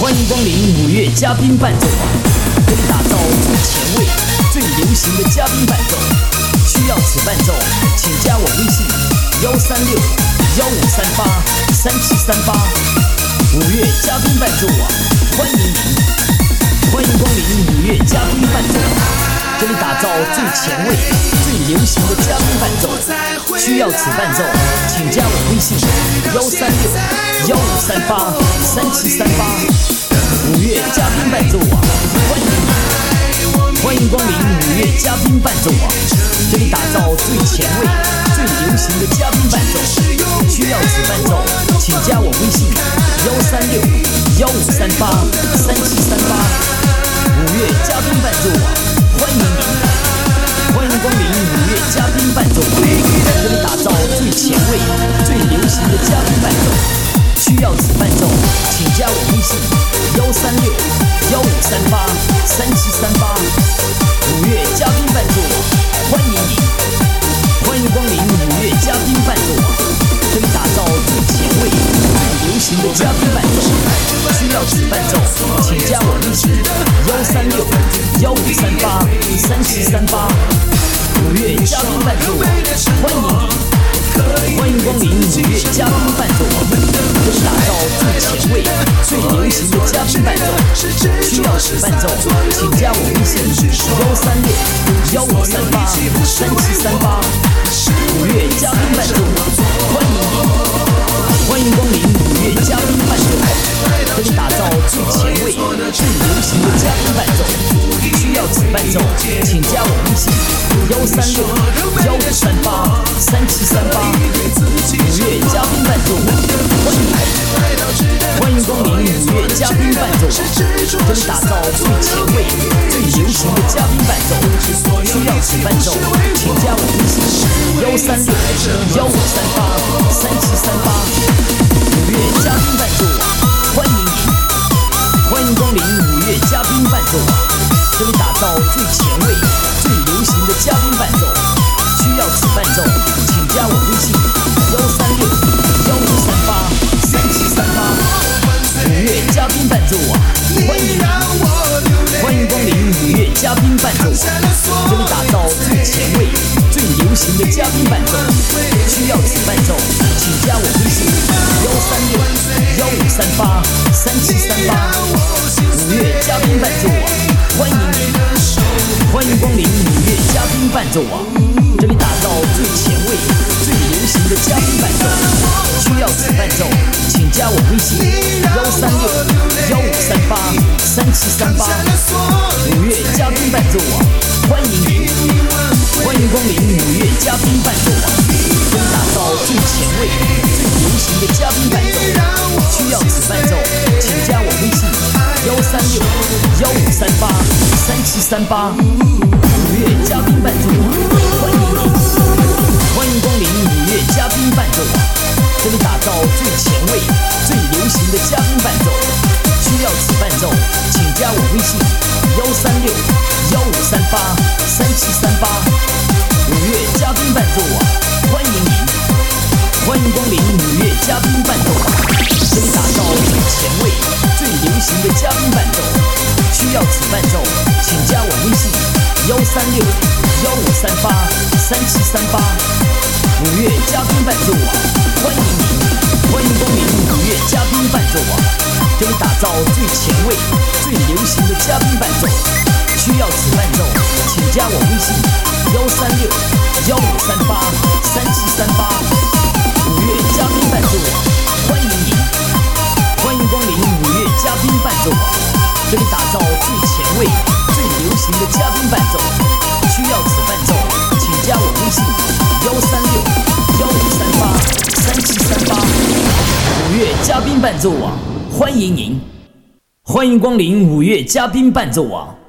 欢迎光临五月嘉宾伴奏网，为你打造最前卫、最流行的嘉宾伴奏。需要此伴奏，请加我微信136-1538-3738。五月嘉宾伴奏网，欢迎您！欢迎光临五月嘉宾伴奏网，为你打造最前卫、最流行的嘉宾伴奏。需要此伴奏，请加我微信136-1538-3738。五月嘉宾伴奏网，欢迎你！欢迎光临五月嘉宾伴奏网，这里打造最前卫、最流行的嘉宾伴奏。需要此伴奏，请加我微信136-1538-3738。五月嘉宾伴奏网，欢迎您！欢迎光临五月嘉宾伴奏网，这里打造最前卫、最流行的嘉宾伴奏。需要此伴奏，请加我微信136-1538-3738。五月嘉宾伴奏网，欢迎您！欢迎光临五月嘉宾伴奏网，这里打造最前卫、最流行的嘉宾伴奏。需要此伴奏，请加我微信136-1538-3738。五月嘉宾伴奏网，欢迎您！欢迎光临五月嘉宾伴奏网，这里打造最前卫、最流行的嘉宾伴奏。需要此伴奏，请加我微信136-1538-3738。五月嘉宾伴奏网，欢迎您！欢迎光临五月嘉宾伴奏网，这里打造最前卫、最流行的嘉宾伴奏。需要此伴奏，请加我微信136-1538-3738。五月嘉宾伴奏网，欢迎您！欢迎光临五月嘉宾伴奏网，这里打造最前卫、最流行的嘉宾伴奏。需要此伴奏，请加我微信136-1538-3738。五月嘉宾伴奏网，欢迎您！欢迎光临五月嘉宾伴奏网，这里打造最前卫、最流行的嘉宾伴奏。需要此伴奏，请加我微信136-1538-3738。五月嘉宾伴奏网，欢迎您！欢迎光临五月嘉宾伴奏网，这里打造最前卫、最流行的嘉宾伴奏。需要此伴奏，请加我微信136-1538-3738。五月嘉宾伴奏网，欢迎您！欢迎光临五月嘉宾伴奏网，这里打造最前卫、最流行的嘉宾伴奏。需要此伴奏，请加我微信136-1538-3738。五月嘉宾伴奏网，欢迎您！欢迎光临五月嘉宾伴奏网，这里打造最前卫、最流行的嘉宾伴奏。需要此伴奏，请加我微信136-1538-3738。五月嘉宾伴奏网，欢迎您！欢迎光临五月嘉宾伴奏网，这里打造最前卫、最流行的嘉宾伴奏。需要此伴奏，请加我微信136-1538-3738。五月嘉宾伴奏网，欢迎您！欢迎光临五月嘉宾伴奏网，这里打造最前卫、最流行的嘉宾伴奏。需要此伴奏，请加我微信136-1538-3738。五月嘉宾伴奏网，欢迎您！欢迎光临五月嘉宾伴奏网，这里打造最前卫、最流行的嘉宾伴奏。需要此伴奏，请加我微信136-1538-3738。五月嘉宾伴奏网，欢迎您！欢迎光临五月嘉宾伴奏网，这里打造最前卫、最流行的嘉宾伴奏。需要此伴奏，请加我微信136-1538-3738。五月嘉宾伴奏网，欢迎您！欢迎光临五月嘉宾伴奏网。